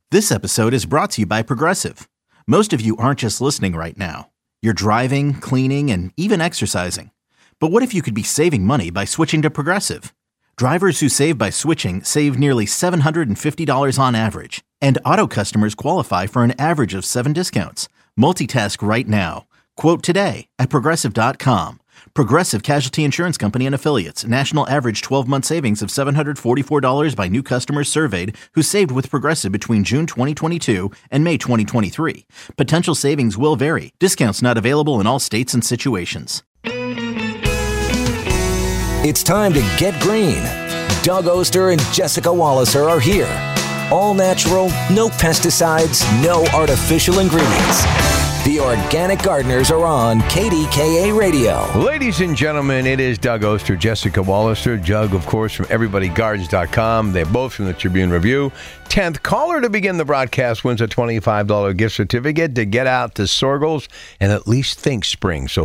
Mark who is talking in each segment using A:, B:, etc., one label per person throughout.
A: This episode is brought to you by Progressive. Most of you aren't just listening right now. You're driving, cleaning, and even exercising. But what if you could be saving money by switching to Progressive? Drivers who save by switching save nearly $750 on average. And auto customers qualify for an average of 7 discounts. Multitask right now. Quote today at Progressive.com. Progressive Casualty Insurance Company and Affiliates. National average 12-month savings of $744 by new customers surveyed who saved with Progressive between June 2022 and May 2023. Potential savings will vary. Discounts not available in all states and situations.
B: It's time to get green. Doug Oster and Jessica Walliser are here. All natural, no pesticides, no artificial ingredients. The Organic Gardeners are on KDKA Radio.
C: Ladies and gentlemen, it is Doug Oster, Jessica Walliser. Doug, of course, from EverybodyGardens.com. They're both from the Tribune Review. 10th caller to begin the broadcast wins a $25 gift certificate to get out to Sorgles and at least think spring. So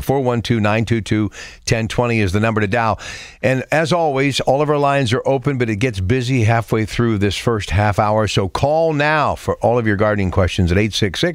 C: 412-922-1020 is the number to dial. And as always, all of our lines are open, but it gets busy halfway through this first half hour. So call now for all of your gardening questions at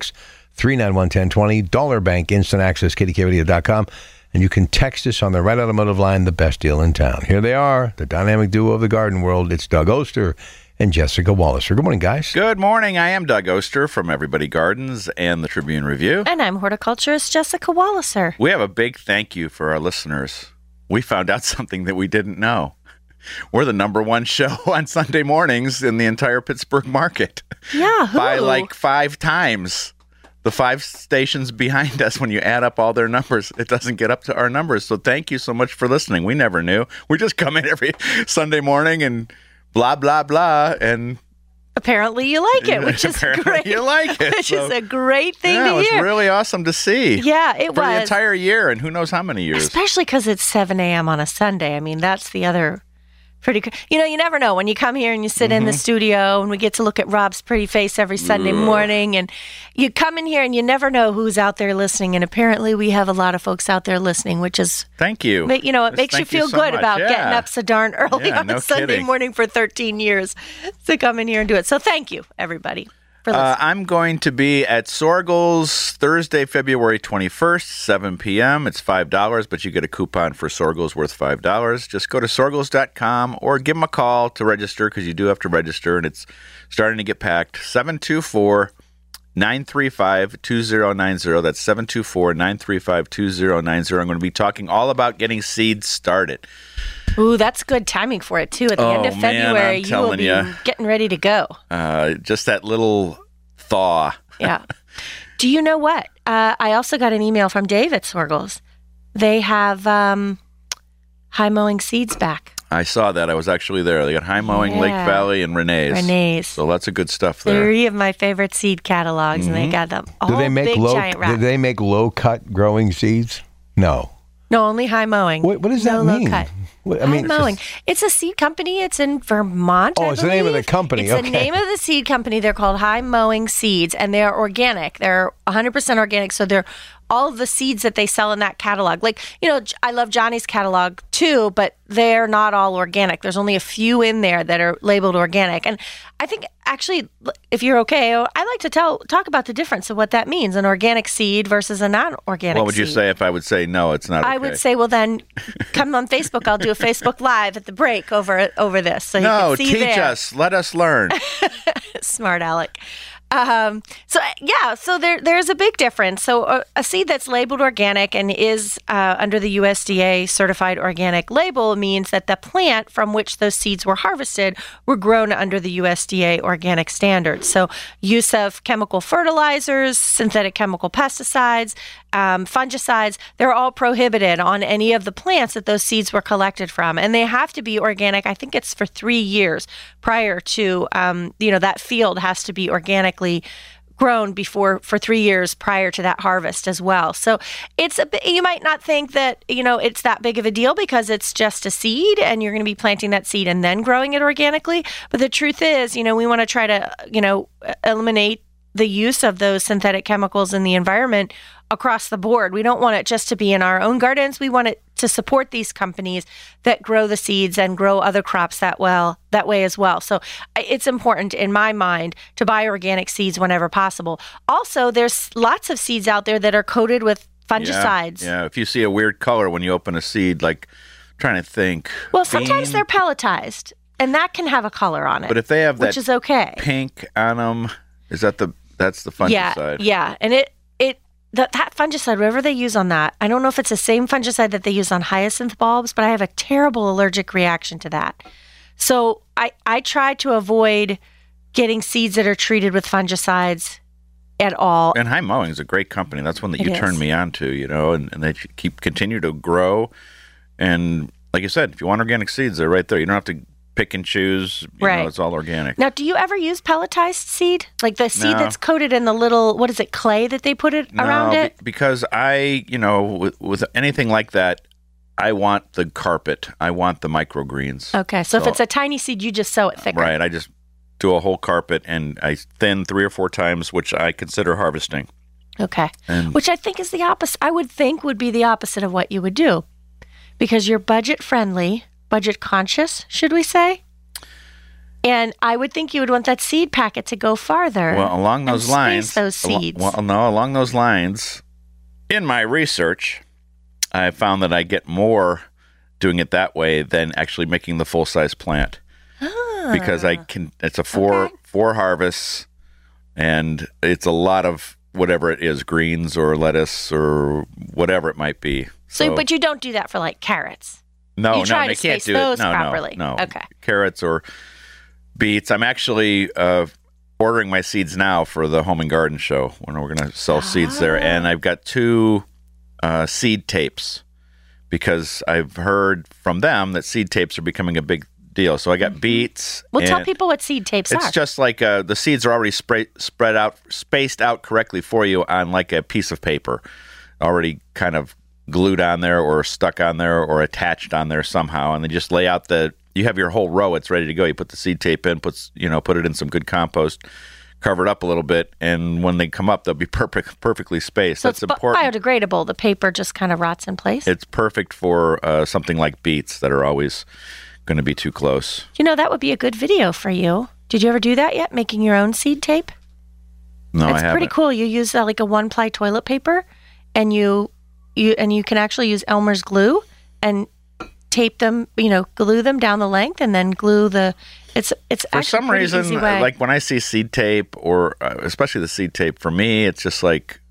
C: 866-391-1020, Dollar Bank, Instant Access, KDKRadio.com. And you can text us on the Red Automotive line, the best deal in town. Here they are, the dynamic duo of the garden world. It's Doug Oster and Jessica Walliser. Good morning, guys.
D: Good morning. I am Doug Oster from Everybody Gardens and the Tribune Review.
E: And I'm horticulturist Jessica Walliser.
D: We have a big thank you for our listeners. We found out something that we didn't know. We're the number one show on Sunday mornings in the entire Pittsburgh market.
E: Yeah,
D: by like 5 times. The 5 stations behind us, when you add up all their numbers, it doesn't get up to our numbers. So thank you so much for listening. We never knew. We just come in every Sunday morning and blah, blah, blah. And
E: apparently you like it, which is great.
D: You like it.
E: Which is a great thing to hear.
D: It was really awesome to see.
E: Yeah, it
D: for
E: was.
D: the entire year, and who knows how many years.
E: Especially because it's 7 a.m. on a Sunday. I mean, that's the other pretty cool. You know, you never know when you come here and you sit in the studio and we get to look at Rob's pretty face every Sunday morning, and you come in here and you never know who's out there listening. And apparently we have a lot of folks out there listening, which is
D: thank you.
E: You know, it makes you feel good about getting up so darn early on a Sunday morning for 13 years to come in here and do it. So thank you, everybody.
D: I'm going to be at Sorgles Thursday, February 21st, 7 p.m. It's $5, but you get a coupon for Sorgles worth $5. Just go to Sorgles.com or give them a call to register, because you do have to register, and it's starting to get packed. 724-935-2090. That's 724-935-2090. I'm going to be talking all about getting seeds started.
E: Ooh, that's good timing for it, too. At the end of February, you will be getting ready to go.
D: Just that little thaw.
E: Yeah. Do you know what? I also got an email from Dave at Sorgles. They have high mowing seeds back.
D: I saw that. I was actually there. They got high mowing, Lake Valley, and Renee's. So lots of good stuff there.
E: 3 of my favorite seed catalogs, and they got them all giant wraps.
C: Do they make low-cut growing seeds? No.
E: No, only high mowing.
C: What does that mean?
E: Low cut. High mowing. It's a seed company. It's in Vermont.
C: Oh, it's the name of the company.
E: It's the name of the seed company. They're called High Mowing Seeds, and they're organic. They're 100% organic. So they're all of the seeds that they sell in that catalog. Like, you know, I love Johnny's catalog too, but they're not all organic. There's only a few in there that are labeled organic. And I think, actually, if you're okay, I like to talk about the difference of what that means, an organic seed versus a non-organic seed.
D: What would you say if I would say, no, it's not okay?
E: I would say, well, then come on Facebook. I'll do a Facebook Live at the break over this. So you can see
D: teach us. Let us learn.
E: Smart Alec. So there's a big difference. So a seed that's labeled organic and is under the USDA certified organic label means that the plant from which those seeds were harvested were grown under the USDA organic standards. So use of chemical fertilizers, synthetic chemical pesticides, fungicides, they're all prohibited on any of the plants that those seeds were collected from. And they have to be organic. I think it's for 3 years prior to, that field has to be organically grown for 3 years prior to that harvest as well. So you might not think that, it's that big of a deal because it's just a seed and you're going to be planting that seed and then growing it organically. But the truth is, we want to try to, eliminate the use of those synthetic chemicals in the environment across the board. We don't want it just to be in our own gardens. We want it to support these companies that grow the seeds and grow other crops that way as well. So it's important in my mind to buy organic seeds whenever possible. Also, there's lots of seeds out there that are coated with fungicides.
D: Yeah, if you see a weird color when you open a seed, like trying to think.
E: Well, sometimes they're pelletized, and that can have a color on it.
D: But if they have
E: which is okay.
D: pink on them, that's the fungicide?
E: Yeah, and that fungicide, whatever they use on that, I don't know if it's the same fungicide that they use on hyacinth bulbs, but I have a terrible allergic reaction to that. So I try to avoid getting seeds that are treated with fungicides at all.
D: And High Mowing is a great company. That's one that you turned me on to, and they continue to grow. And like you said, if you want organic seeds, they're right there. You don't have to pick and choose. You know, it's all organic.
E: Now, do you ever use pelletized seed? Like the seed that's coated in the little, what is it, clay that they put around it?
D: Because with anything like that, I want the carpet. I want the microgreens.
E: Okay, so if it's a tiny seed, you just sow it thicker.
D: Right, I just do a whole carpet and I thin 3 or 4 times, which I consider harvesting.
E: Okay, which I think is the opposite. I would think would be the opposite of what you would do. Because you're budget-friendly, budget-conscious, should we say? And I would think you would want that seed packet to go farther.
D: Well, along those lines,
E: those seeds.
D: Along those lines, in my research, I found that I get more doing it that way than actually making the full-size plant. Because it's a four harvests, and it's a lot of whatever it is, greens or lettuce or whatever it might be.
E: So, but you don't do that for like carrots.
D: No,
E: they
D: can't
E: space
D: do
E: those
D: it. No,
E: properly.
D: No.
E: Okay.
D: Carrots or beets. I'm actually ordering my seeds now for the Home and Garden Show when we're going to sell seeds there, and I've got 2 seed tapes because I've heard from them that seed tapes are becoming a big deal. So I got beets.
E: Well, tell people what seed tapes are.
D: It's just like the seeds are already spaced out correctly for you on like a piece of paper, already kind of glued on there or stuck on there or attached on there somehow, and they just lay out you have your whole row. It's ready to go. You put the seed tape in, put it in some good compost, cover it up a little bit, and when they come up, they'll be perfectly spaced.
E: So
D: that's
E: it's
D: important.
E: Biodegradable. The paper just kind of rots in place.
D: It's perfect for something like beets that are always going to be too close.
E: That would be a good video for you. Did you ever do that yet? Making your own seed tape?
D: No, I haven't.
E: It's pretty cool. You use like a 1-ply toilet paper, and you can actually use Elmer's glue and tape them, glue them down the length and then glue it's
D: for some reason, like when I see seed tape or especially the seed tape, for me, it's just like,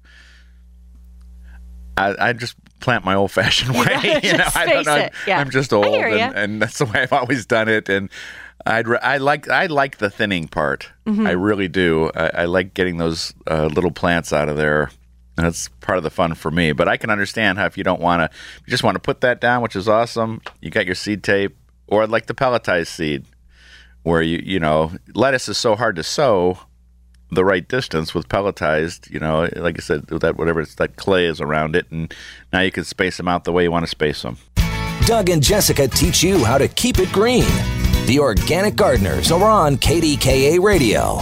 D: I just plant my old fashioned way. I don't know. I'm just old and that's the way I've always done it. And I like the thinning part. Mm-hmm. I really do. I like getting those little plants out of there. And that's part of the fun for me. But I can understand how if you don't want to, you just want to put that down, which is awesome. You got your seed tape, or like the pelletized seed, where lettuce is so hard to sow the right distance with pelletized. Like I said, that whatever that clay is around it, and now you can space them out the way you want to space them.
B: Doug and Jessica teach you how to keep it green. The Organic Gardeners are on KDKA Radio.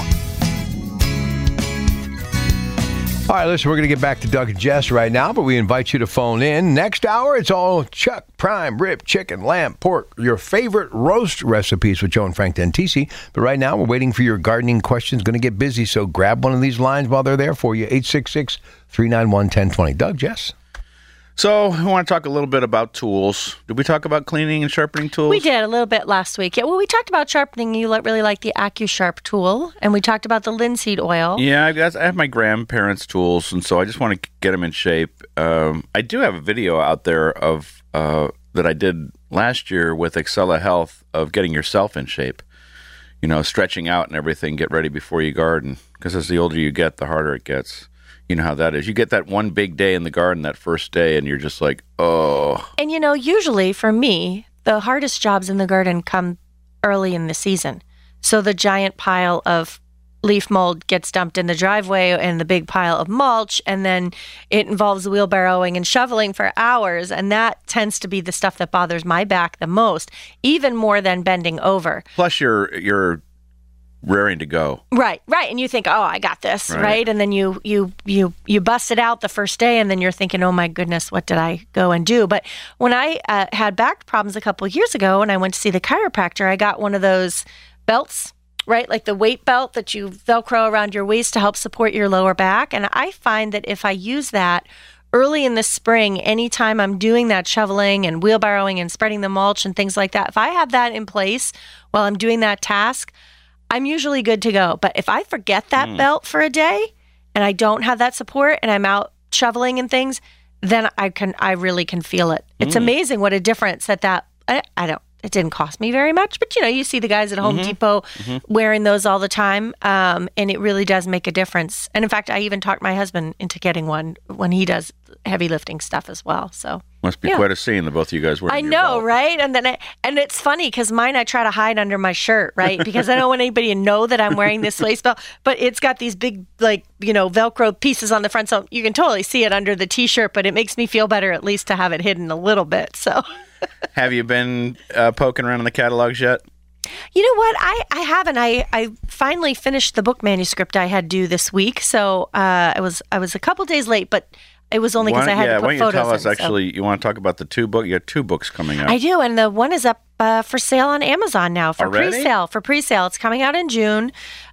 C: All right, listen, we're going to get back to Doug and Jess right now, but we invite you to phone in. Next hour, it's all chuck, prime, rib, chicken, lamb, pork, your favorite roast recipes with Joe and Frank Dentisi. But right now, we're waiting for your gardening questions. Going to get busy, so grab one of these lines while they're there for you. 866-391-1020. Doug, Jess?
D: So we want to talk a little bit about tools. Did we talk about cleaning and sharpening tools?
E: We did a little bit last week. Yeah, well, we talked about sharpening. You really like the AccuSharp tool, and we talked about the linseed oil.
D: Yeah, I have my grandparents' tools, and so I just want to get them in shape. I do have a video out there of that I did last year with Excella Health of getting yourself in shape. Stretching out and everything, get ready before you garden. Because as the older you get, the harder it gets. You know how that is. You get that one big day in the garden, that first day, and you're just like, oh. And,
E: usually for me, the hardest jobs in the garden come early in the season. So the giant pile of leaf mold gets dumped in the driveway and the big pile of mulch, and then it involves wheelbarrowing and shoveling for hours, and that tends to be the stuff that bothers my back the most, even more than bending over.
D: Plus you're raring to go.
E: Right. And you think, oh, I got this, right? And then you bust it out the first day, and then you're thinking, oh my goodness, what did I go and do? But when I had back problems a couple of years ago, and I went to see the chiropractor, I got one of those belts, right? Like the weight belt that you Velcro around your waist to help support your lower back. And I find that if I use that early in the spring, anytime I'm doing that shoveling and wheelbarrowing and spreading the mulch and things like that, if I have that in place while I'm doing that task, I'm usually good to go. But if I forget that belt for a day and I don't have that support and I'm out shoveling and things, then I really can feel it. It's amazing what a difference it didn't cost me very much, but you see the guys at Home Depot wearing those all the time. And it really does make a difference. And in fact, I even talked my husband into getting one when he does heavy lifting stuff as well. So
D: must be quite a scene, the both of you guys wearing.
E: I know, right? And then it's funny because mine I try to hide under my shirt, right? Because I don't want anybody to know that I'm wearing this waist belt. But it's got these big, Velcro pieces on the front, so you can totally see it under the t-shirt. But it makes me feel better at least to have it hidden a little bit. So.
D: Have you been poking around in the catalogs yet?
E: You know what? I haven't. I finally finished the book manuscript I had due this week, so I was a couple days late, but it was only because I had to put
D: why don't you
E: photos
D: tell us,
E: in,
D: actually, you want to talk about the two books? You got two books coming out.
E: I do, and the one is up for sale on Amazon now for pre-sale. It's coming out in June,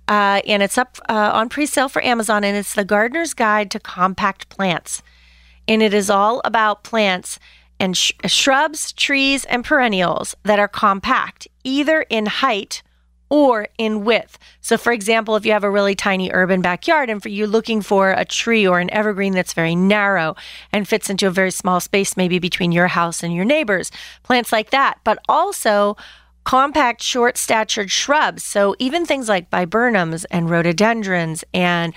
E: and it's up on pre-sale for Amazon, and it's The Gardener's Guide to Compact Plants, and it is all about plants and shrubs, trees, and perennials that are compact, either in height or in width. So for example, if you have a really tiny urban backyard and you're looking for a tree or an evergreen that's very narrow and fits into a very small space, maybe between your house and your neighbors, plants like that, but also compact, short-statured shrubs. So even things like viburnums and rhododendrons and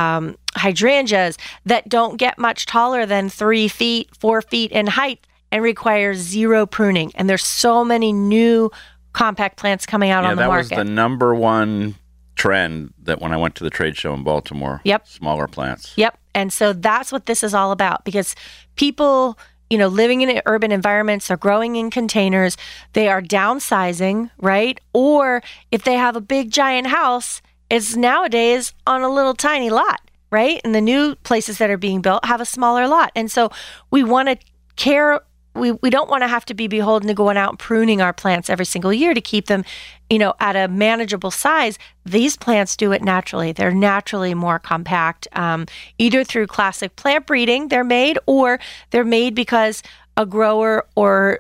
E: hydrangeas that don't get much taller than 3 feet, 4 feet in height and require zero pruning. And there's so many new compact plants coming out on the market.
D: That was the number one trend that when I went to the trade show in Baltimore.
E: Yep.
D: Smaller plants.
E: Yep. And so that's what this is all about, because people, living in urban environments are growing in containers. They are downsizing, right? Or if they have a big giant house, it's nowadays on a little tiny lot, right? And the new places that are being built have a smaller lot. And so we want to care. We don't want to have to be beholden to going out and pruning our plants every single year to keep them, at a manageable size. These plants do it naturally. They're naturally more compact, either through classic plant breeding they're made, or they're made because a grower or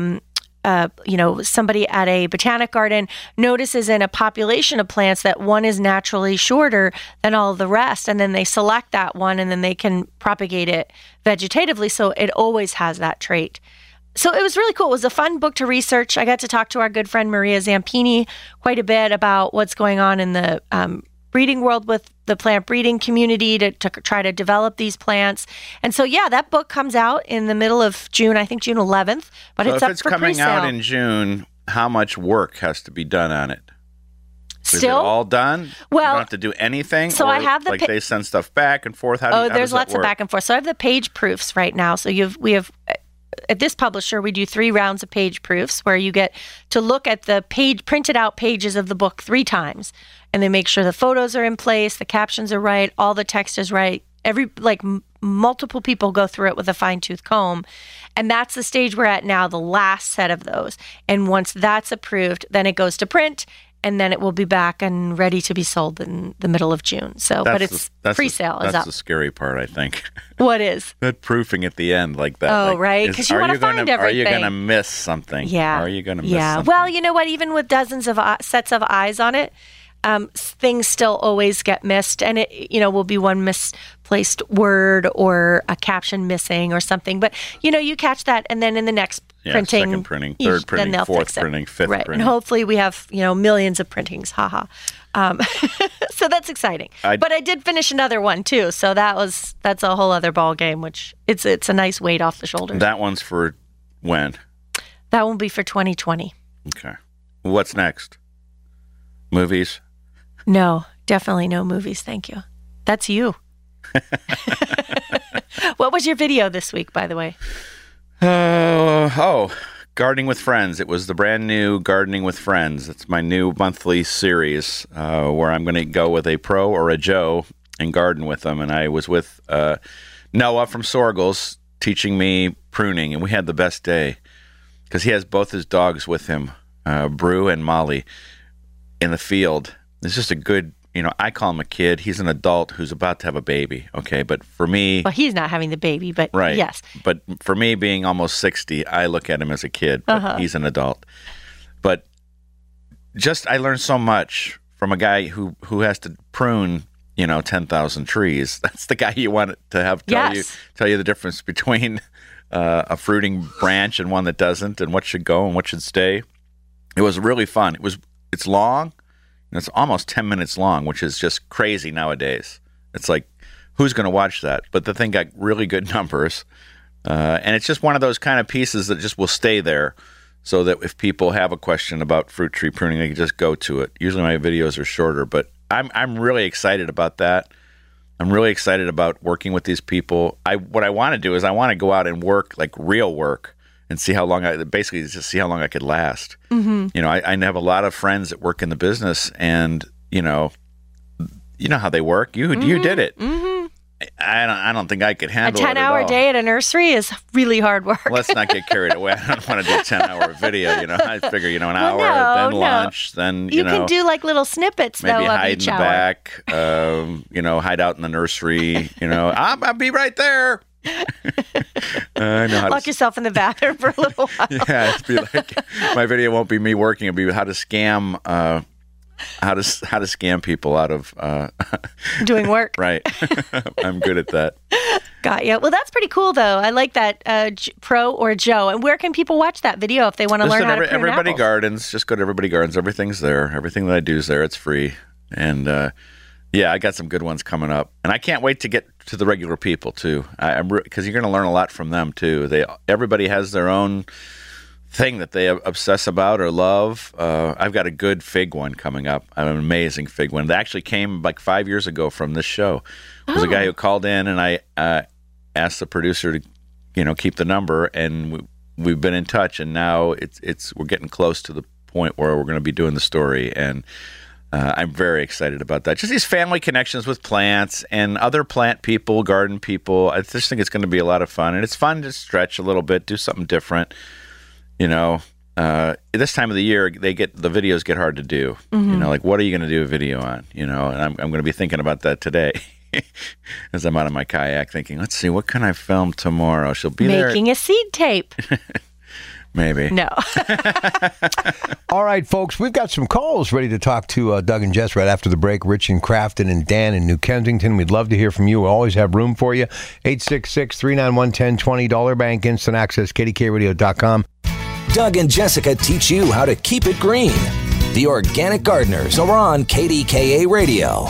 E: somebody at a botanic garden notices in a population of plants that one is naturally shorter than all of the rest, and then they select that one, and then they can propagate it vegetatively, so it always has that trait. So it was really cool. It was a fun book to research. I got to talk to our good friend Maria Zampini quite a bit about what's going on in the breeding world with the plant breeding community to try to develop these plants. And so, that book comes out in the middle of June, I think June 11th, but
D: so
E: it's up for
D: if it's coming out in June, how much work has to be done on it? Is it all done?
E: Well,
D: you don't have to do anything?
E: So I have the...
D: they send stuff back and forth? How
E: there's lots of back and forth. So I have the page proofs right now. So we have... At this publisher, we do 3 rounds of page proofs where you get to look at the printed out pages of the book 3 times. And they make sure the photos are in place, the captions are right, all the text is right. Multiple people go through it with a fine-tooth comb. And that's the stage we're at now, the last set of those. And once that's approved, then it goes to print, and then it will be back and ready to be sold in the middle of June. So, but it's pre-sale is up.
D: That's the scary part, I think.
E: What is?
D: That proofing at the end like that.
E: Oh, right, because you want to find everything.
D: Are you going to miss something?
E: Yeah.
D: Are you going to miss something?
E: Well, you know what? Even with dozens of sets of eyes on it, things still always get missed, and it will be one misplaced word or a caption missing or something. But you catch that, and then in the next printing,
D: second printing, third printing, fourth printing, fifth printing,
E: and hopefully we have millions of printings. Haha. So that's exciting. But I did finish another one too, so that's a whole other ball game. Which it's a nice weight off the shoulders.
D: That one's for when?
E: That will be for 2020.
D: Okay. What's next? Movies?
E: No, definitely no movies. Thank you. That's you. What was your video this week, by the way?
D: Gardening with Friends. It was the brand new Gardening with Friends. It's my new monthly series where I'm going to go with a pro or a Joe and garden with them. And I was with Noah from Sorgels teaching me pruning, and we had the best day because he has both his dogs with him, Brew and Molly, in the field. It's just a good, I call him a kid. He's an adult who's about to have a baby, okay? But for me...
E: Well, he's not having the baby, but
D: right.
E: Yes.
D: But for me, being almost 60, I look at him as a kid, but he's an adult. But I learned so much from a guy who has to prune, 10,000 trees. That's the guy you want to have tell you the difference between a fruiting branch and one that doesn't, and what should go and what should stay. It was really fun. It's long. And it's almost 10 minutes long, which is just crazy nowadays. It's like, who's going to watch that? But the thing got really good numbers. And it's just one of those kind of pieces that just will stay there so that if people have a question about fruit tree pruning, they can just go to it. Usually my videos are shorter, but I'm really excited about that. I'm really excited about working with these people. What I want to do is I want to go out and work, like real work, and see how long just see how long I could last. Mm-hmm. I have a lot of friends that work in the business, and you know how they work. You did it. Mm-hmm. I don't think I could handle
E: a 10-hour day at a nursery is really hard work.
D: Let's not get carried away. I don't want to do a 10-hour video. I figure an hour, then lunch, then
E: you can do like little snippets
D: maybe
E: though,
D: hide
E: of each
D: in the
E: hour.
D: back. Hide out in the nursery. I'll be right there. I know how
E: Lock yourself in the bathroom for a little while.
D: Yeah, it'd be like my video won't be me working. It'll be how to scam people out of
E: doing work.
D: Right. I'm good at that.
E: Got you. Well, that's pretty cool, though. I like that Pro or Joe. And where can people watch that video if they want to learn how to prune
D: Everybody
E: apples?
D: Gardens. Just go to Everybody Gardens. Everything's there. Everything that I do is there. It's free. And I got some good ones coming up. And I can't wait to get to the regular people too. Because you're going to learn a lot from them too. Everybody has their own thing that they obsess about or love. I've got a good fig one coming up. I have an amazing fig one. That actually came like 5 years ago from this show. It was a guy who called in, and I asked the producer to, keep the number, and we've been in touch, and now we're getting close to the point where we're going to be doing the story, and I'm very excited about that. Just these family connections with plants and other plant people, garden people. I just think it's going to be a lot of fun, and it's fun to stretch a little bit, do something different. This time of the year, the videos get hard to do. Mm-hmm. Like, what are you going to do a video on? And I'm going to be thinking about that today as I'm out of my kayak thinking, let's see, what can I film tomorrow? She'll be
E: making a seed tape.
D: Maybe.
E: No.
C: All right, folks, we've got some calls ready to talk to Doug and Jess right after the break. Rich in Crafton and Dan in New Kensington. We'd love to hear from you. We always have room for you. 866-391-1020, Dollar Bank, Instant Access, KDKRadio.com.
B: Doug and Jessica teach you how to keep it green. The Organic Gardeners are on KDKA Radio.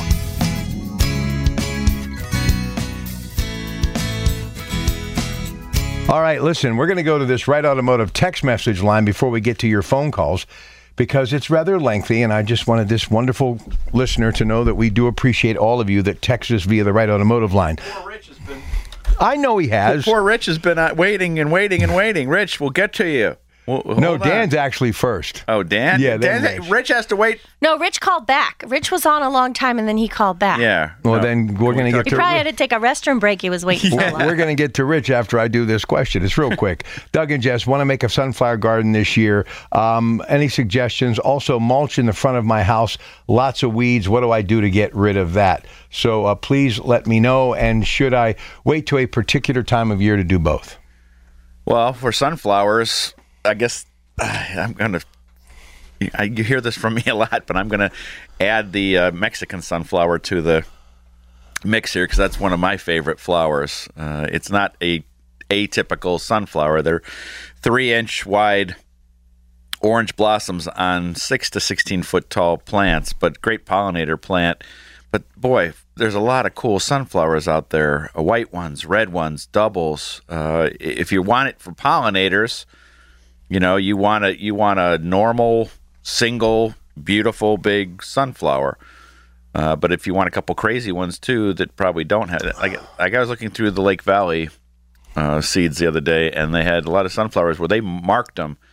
C: All right, listen, we're going to go to this Right Automotive text message line before we get to your phone calls because it's rather lengthy, and I just wanted this wonderful listener to know that we do appreciate all of you that text us via the Right Automotive line.
D: Poor Rich has been...
C: I know he has.
D: Poor Rich has been waiting and waiting and waiting. Rich, we'll get to you.
C: No, Dan's actually first.
D: Oh, Dan?
C: Yeah, Dan.
D: Rich has to wait.
E: No, Rich called back. Rich was on a long time, and then he called back.
D: Yeah.
C: Well, then we're going to get
E: He
C: to
E: probably had to take a restroom break. He was waiting so long.
C: We're going to get to Rich after I do this question. It's real quick. Doug and Jess want to make a sunflower garden this year. Any suggestions? Also, mulch in the front of my house. Lots of weeds. What do I do to get rid of that? So please let me know. And should I wait to a particular time of year to do both?
D: Well, for sunflowers, I guess I'm going to... You hear this from me a lot, but I'm going to add the Mexican sunflower to the mix here because that's one of my favorite flowers. It's not a atypical sunflower. They're 3-inch wide orange blossoms on 6 to 16 foot tall plants, but great pollinator plant. But boy, there's a lot of cool sunflowers out there, white ones, red ones, doubles. If you want it for pollinators, you want a normal, single, beautiful, big sunflower. But if you want a couple crazy ones too that probably don't have it, like I was looking through the Lake Valley seeds the other day, and they had a lot of sunflowers where they marked them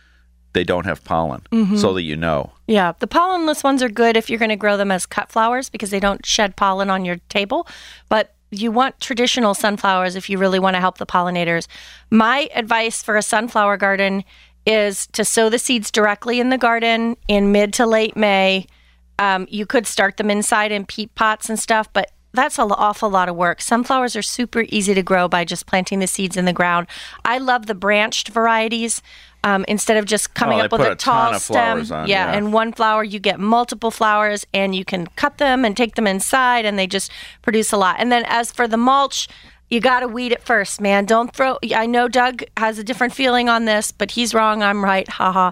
D: they don't have pollen, so that you know.
E: Yeah, the pollenless ones are good if you're going to grow them as cut flowers because they don't shed pollen on your table. But you want traditional sunflowers if you really want to help the pollinators. My advice for a sunflower garden is to sow the seeds directly in the garden in mid to late May. You could start them inside in peat pots and stuff, but that's an awful lot of work. Sunflowers are super easy to grow by just planting the seeds in the ground. I love the branched varieties. Instead of just coming up with a tall stem, and one flower, you get multiple flowers, and you can cut them and take them inside, and they just produce a lot. And then as for the mulch, you got to weed it first, man. Don't throw. I know Doug has a different feeling on this, but he's wrong. I'm right. Haha.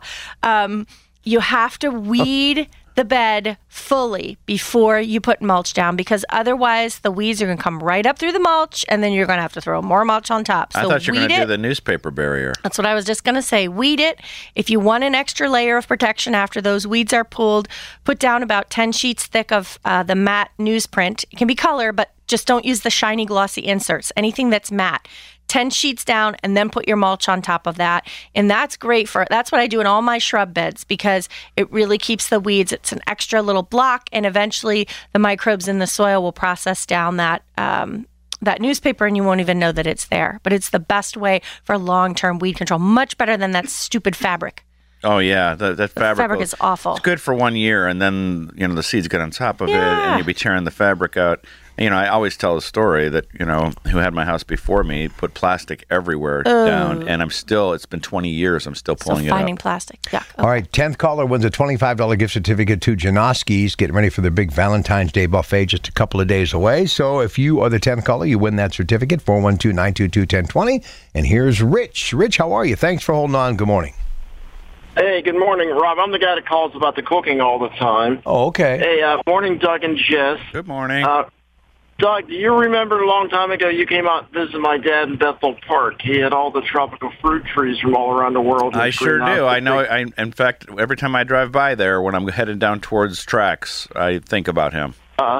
E: You have to weed the bed fully before you put mulch down, because otherwise the weeds are going to come right up through the mulch, and then you're going to have to throw more mulch on top. So
D: I thought you were going to do the newspaper barrier.
E: That's what I was just going to say. Weed it. If you want an extra layer of protection after those weeds are pulled, put down about 10 sheets thick of the matte newsprint. It can be color, but just don't use the shiny, glossy inserts. Anything that's matte. 10 sheets down, and then put your mulch on top of that. And that's great that's what I do in all my shrub beds, because it really keeps the weeds. It's an extra little block, and eventually the microbes in the soil will process down that newspaper, and you won't even know that it's there. But it's the best way for long-term weed control, much better than that stupid fabric.
D: Oh, yeah. That fabric
E: is awful.
D: It's good for 1 year, and then, the seeds get on top of it, and you'll be tearing the fabric out. I always tell the story that, who had my house before me put plastic everywhere down, and it's been 20 years, I'm still pulling it out.
E: Finding plastic, yeah. Okay.
C: All right, 10th caller wins a $25 gift certificate to Janoski's. Getting ready for their big Valentine's Day buffet just a couple of days away. So if you are the 10th caller, you win that certificate, 412-922-1020. And here's Rich. Rich, how are you? Thanks for holding on. Good morning.
F: Hey, good morning, Rob. I'm the guy that calls about the cooking all the time.
C: Oh, okay.
F: Hey, morning, Doug and Jess.
D: Good morning.
F: Doug, do you remember a long time ago you came out and visited my dad in Bethel Park? He had all the tropical fruit trees from all around the world.
D: I sure do. I know. In fact, every time I drive by there, when I'm headed down towards tracks, I think about him.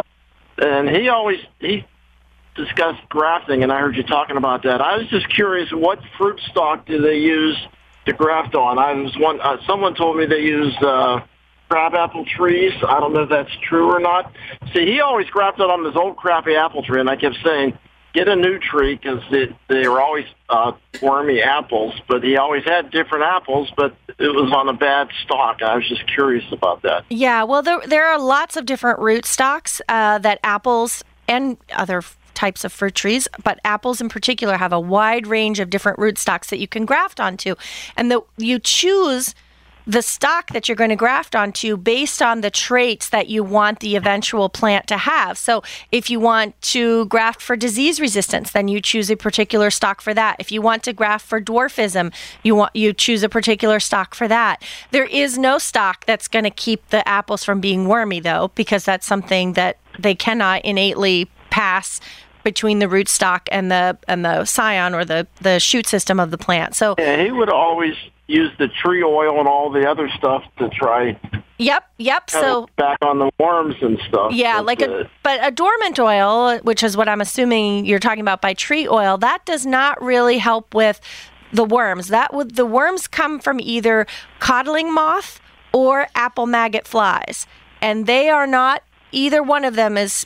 F: And he discussed grafting, and I heard you talking about that. I was just curious, what fruit stock do they use to graft on? Someone told me they use crabapple trees. I don't know if that's true or not. See, he always grafted on this old crappy apple tree, and I kept saying, get a new tree, because they were always wormy apples, but he always had different apples, but it was on a bad stock. I was just curious about that.
E: Yeah, well, there are lots of different root stocks that apples and other types of fruit trees, but apples in particular have a wide range of different root stocks that you can graft onto. And you choose the stock that you're going to graft onto based on the traits that you want the eventual plant to have. So if you want to graft for disease resistance, then you choose a particular stock for that. If you want to graft for dwarfism, you choose a particular stock for that. There is no stock that's going to keep the apples from being wormy, though, because that's something that they cannot innately pass between the rootstock and the scion or the shoot system of the plant. So
F: yeah, he would always use the tree oil and all the other stuff to try.
E: Yep. So
F: back on the worms and stuff.
E: Yeah, but a dormant oil, which is what I'm assuming you're talking about by tree oil, that does not really help with the worms. The worms come from either codling moth or apple maggot flies, and they are not. Neither one of them is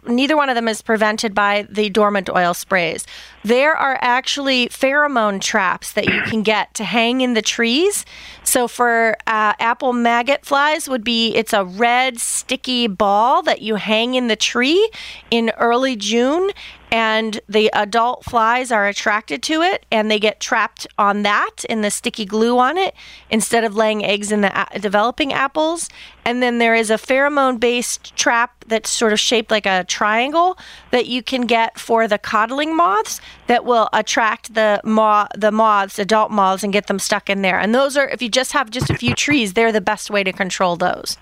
E: prevented by the dormant oil sprays. There are actually pheromone traps that you can get to hang in the trees. So for apple maggot flies it's a red sticky ball that you hang in the tree in early June, and the adult flies are attracted to it, and they get trapped on that in the sticky glue on it instead of laying eggs in the developing apples. And then there is a pheromone-based trap that's sort of shaped like a triangle that you can get for the codling moths that will attract the moths, adult moths, and get them stuck in there. And those are, if you just have just a few trees, they're the best way to control those.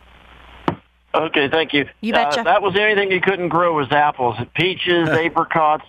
F: Okay, thank you.
E: You betcha.
F: That was the only thing you couldn't grow was apples. Peaches, apricots.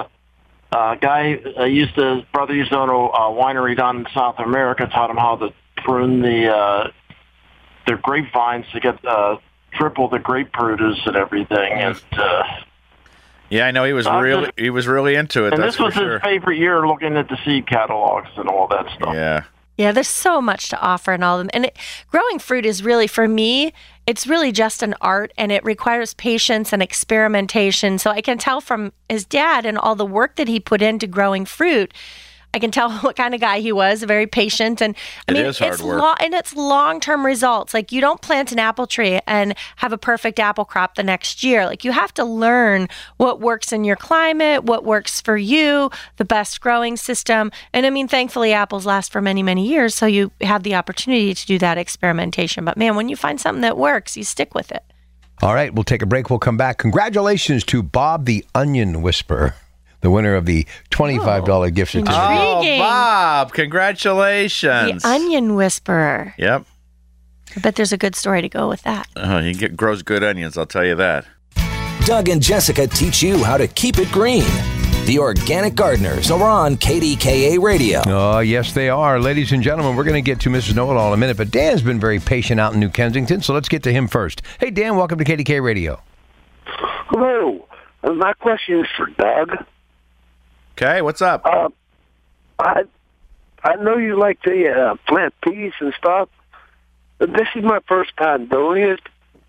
F: Brother used to own a winery down in South America, taught him how to prune their grapevines to get triple the grape produce and everything. And
D: yeah, I know he was really into it.
F: And
D: that's
F: this was
D: for sure.
F: His favorite year, looking at the seed catalogs and all that stuff.
D: Yeah.
E: Yeah, there's so much to offer in all of them. And growing fruit is really, for me, it's really just an art, and it requires patience and experimentation. So I can tell from his dad and all the work that he put into growing fruit, I can tell what kind of guy he was, very patient. And I mean,
D: is hard
E: it's
D: work.
E: and it's long-term results. Like, you don't plant an apple tree and have a perfect apple crop the next year. Like, you have to learn what works in your climate, what works for you, the best growing system. And I mean, thankfully, apples last for many, many years. So you have the opportunity to do that experimentation. But man, when you find something that works, you stick with it.
C: All right, we'll take a break. We'll come back. Congratulations to Bob the Onion Whisperer, the winner of the $25 gift certificate.
E: Intriguing.
D: Oh, Bob, congratulations.
E: The Onion Whisperer.
D: Yep.
E: I bet there's a good story to go with that.
D: Grows good onions, I'll tell you that.
B: Doug and Jessica teach you how to keep it green. The Organic Gardeners are on KDKA Radio.
C: Oh, yes, they are. Ladies and gentlemen, we're going to get to Mrs. Know-It-All in a minute, but Dan's been very patient out in New Kensington, so let's get to him first. Hey, Dan, welcome to KDKA Radio.
G: Hello. My question is for Doug.
D: Okay, what's up?
G: I know you like to plant peas and stuff, but this is my first time doing it.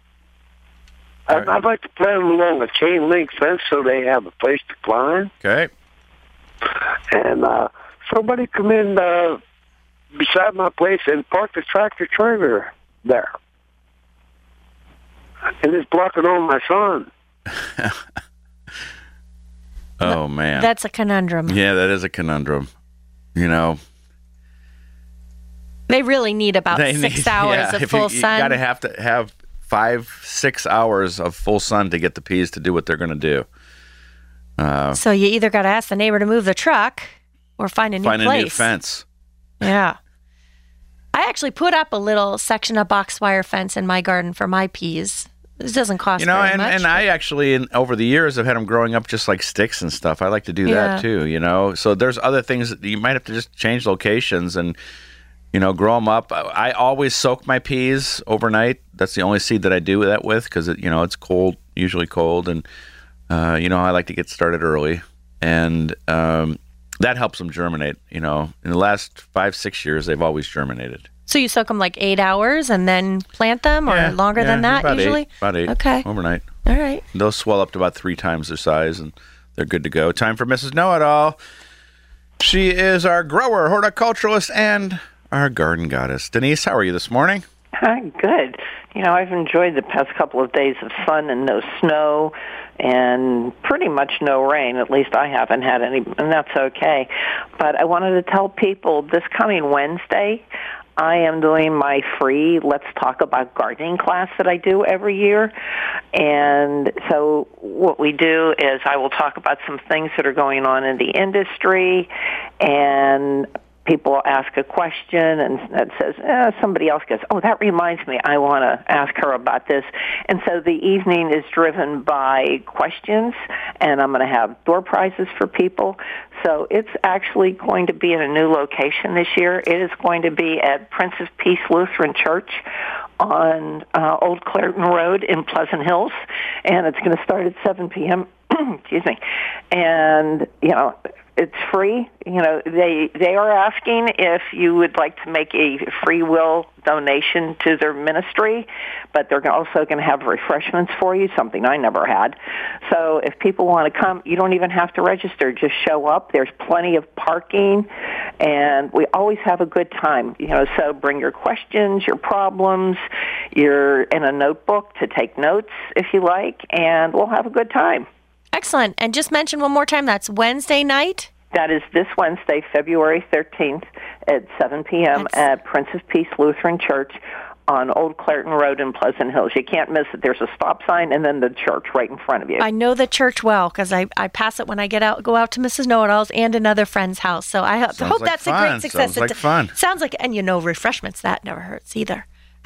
G: I'd like to plant them along a chain link fence so they have a place to climb.
D: Okay.
G: And somebody come in beside my place and park the tractor trailer there. And it's blocking all my sun.
D: Oh, man.
E: That's a conundrum.
D: Yeah, that is a conundrum. You know,
E: They really need about 6 hours of full sun.
D: You got to have 5-6 hours of full sun to get the peas to do what they're going to do.
E: So you either got to ask the neighbor to move the truck or find a new place.
D: Find a new fence.
E: Yeah. I actually put up a little section of box wire fence in my garden for my peas. This doesn't cost very much.
D: And I actually, over the years, have had them growing up just like sticks and stuff. I like to do that too, you know. So there's other things that you might have to just change locations and, you know, grow them up. I always soak my peas overnight. That's the only seed that I do that with because, it's cold, usually cold. And, I like to get started early. And that helps them germinate, In the last 5-6 years, they've always germinated.
E: So you soak them like 8 hours and then plant them, or longer than that usually?
D: About 8.
E: Okay.
D: Overnight.
E: All right.
D: They'll swell up to about 3 times their size, and they're good to go. Time for Mrs. Know-It-All. She is our grower, horticulturalist, and our garden goddess. Denise, how are you this morning?
H: Hi, good. I've enjoyed the past couple of days of sun and no snow and pretty much no rain. At least I haven't had any, and that's okay. But I wanted to tell people this coming Wednesday, I am doing my free Let's Talk About Gardening class that I do every year. And so what we do is I will talk about some things that are going on in the industry, and people ask a question and that says, somebody else goes, oh, that reminds me, I want to ask her about this. And so the evening is driven by questions, and I'm going to have door prizes for people. So it's actually going to be in a new location this year. It is going to be at Prince of Peace Lutheran Church on Old Clairton Road in Pleasant Hills, and it's going to start at 7 p.m. Excuse me. And, it's free. They are asking if you would like to make a free will donation to their ministry, but they're also going to have refreshments for you, something I never had. So if people want to come, you don't even have to register. Just show up. There's plenty of parking, and we always have a good time. So bring your questions, your problems, you're in a notebook to take notes if you like, and we'll have a good time.
E: Excellent. And just mention one more time, that's Wednesday night?
H: That is this Wednesday, February 13th at 7 p.m. at Prince of Peace Lutheran Church on Old Clairton Road in Pleasant Hills. You can't miss it. There's a stop sign and then the church right in front of you.
E: I know the church well because I pass it when I go out to Mrs. Know-It-All's and another friend's house. So I hope that's a great success.
D: Sounds like fun.
E: Sounds like, and refreshments, that never hurts either.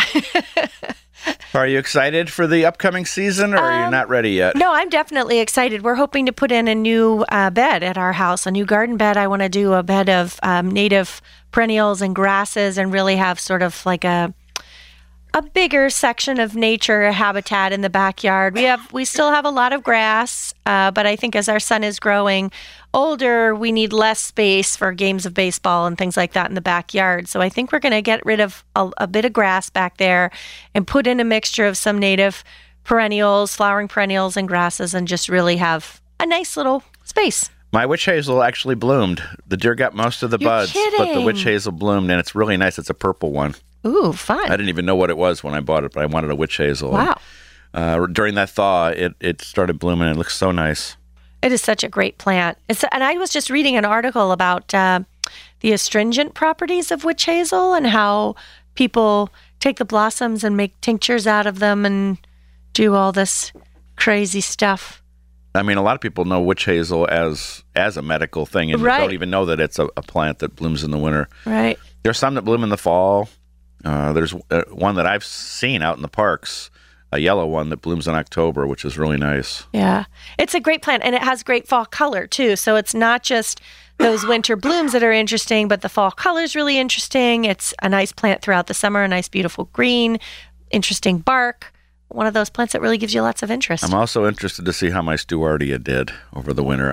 D: Are you excited for the upcoming season, or are you not ready yet?
E: No, I'm definitely excited. We're hoping to put in a new bed at our house, a new garden bed. I want to do a bed of native perennials and grasses and really have sort of like a a bigger section of nature habitat in the backyard. We still have a lot of grass, but I think as our son is growing older, we need less space for games of baseball and things like that in the backyard. So I think we're going to get rid of a bit of grass back there and put in a mixture of some native perennials, flowering perennials and grasses, and just really have a nice little space.
D: My witch hazel actually bloomed. The deer got most of the buds, but the witch hazel bloomed, and it's really nice. It's a purple one.
E: Ooh, fun.
D: I didn't even know what it was when I bought it, but I wanted a witch hazel.
E: Wow.
D: And, during that thaw, it started blooming. It looks so nice.
E: It is such a great plant. And I was just reading an article about the astringent properties of witch hazel and how people take the blossoms and make tinctures out of them and do all this crazy stuff.
D: I mean, a lot of people know witch hazel as a medical thing and don't even know that it's a plant that blooms in the winter.
E: Right.
D: There's some that bloom in the fall. There's one that I've seen out in the parks, a yellow one that blooms in October, which is really nice.
E: Yeah. It's a great plant, and it has great fall color, too. So it's not just those winter blooms that are interesting, but the fall color is really interesting. It's a nice plant throughout the summer, a nice, beautiful green, interesting bark. One of those plants that really gives you lots of interest.
D: I'm also interested to see how my Stewartia did over the winter.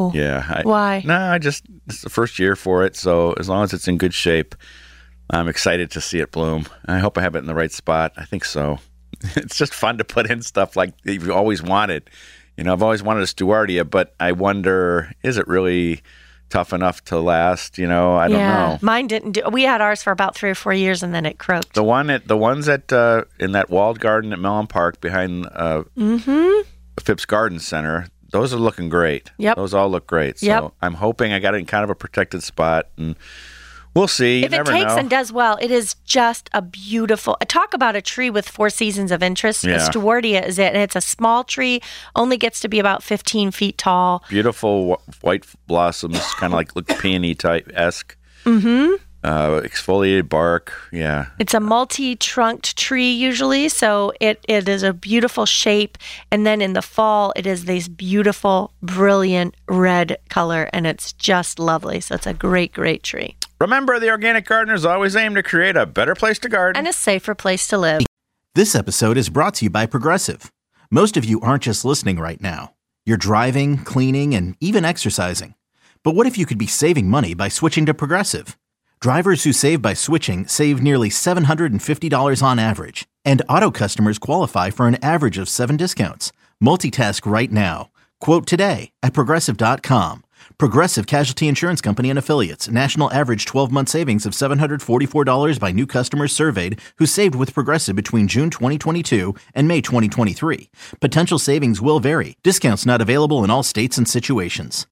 E: Why?
D: It's the first year for it, so as long as it's in good shape, I'm excited to see it bloom. I hope I have it in the right spot. I think so. It's just fun to put in stuff like you've always wanted. You know, I've always wanted a Stewartia, but I wonder, is it really tough enough to last? You know, I don't know.
E: Mine didn't. We had ours for about 3 or 4 years, and then it croaked.
D: The ones at in that walled garden at Mellon Park behind Phipps Garden Center, those are looking great.
E: Yep.
D: Those all look great. So I'm hoping I got it in kind of a protected spot, and we'll see.
E: If it takes and does well, it is just a beautiful. Talk about a tree with 4 seasons of interest.
D: Yeah.
E: A Stewartia is it, and it's a small tree. Only gets to be about 15 feet tall.
D: Beautiful white blossoms, kind of like peony type esque. Exfoliated bark. Yeah.
E: It's a multi-trunked tree usually, so it is a beautiful shape. And then in the fall, it is this beautiful, brilliant red color, and it's just lovely. So it's a great, great tree.
D: Remember, the Organic Gardeners always aim to create a better place to garden.
E: And a safer place to live.
A: This episode is brought to you by Progressive. Most of you aren't just listening right now. You're driving, cleaning, and even exercising. But what if you could be saving money by switching to Progressive? Drivers who save by switching save nearly $750 on average. And auto customers qualify for an average of 7 discounts. Multitask right now. Quote today at Progressive.com. Progressive Casualty Insurance Company and Affiliates. National average 12-month savings of $744 by new customers surveyed who saved with Progressive between June 2022 and May 2023. Potential savings will vary. Discounts not available in all states and situations.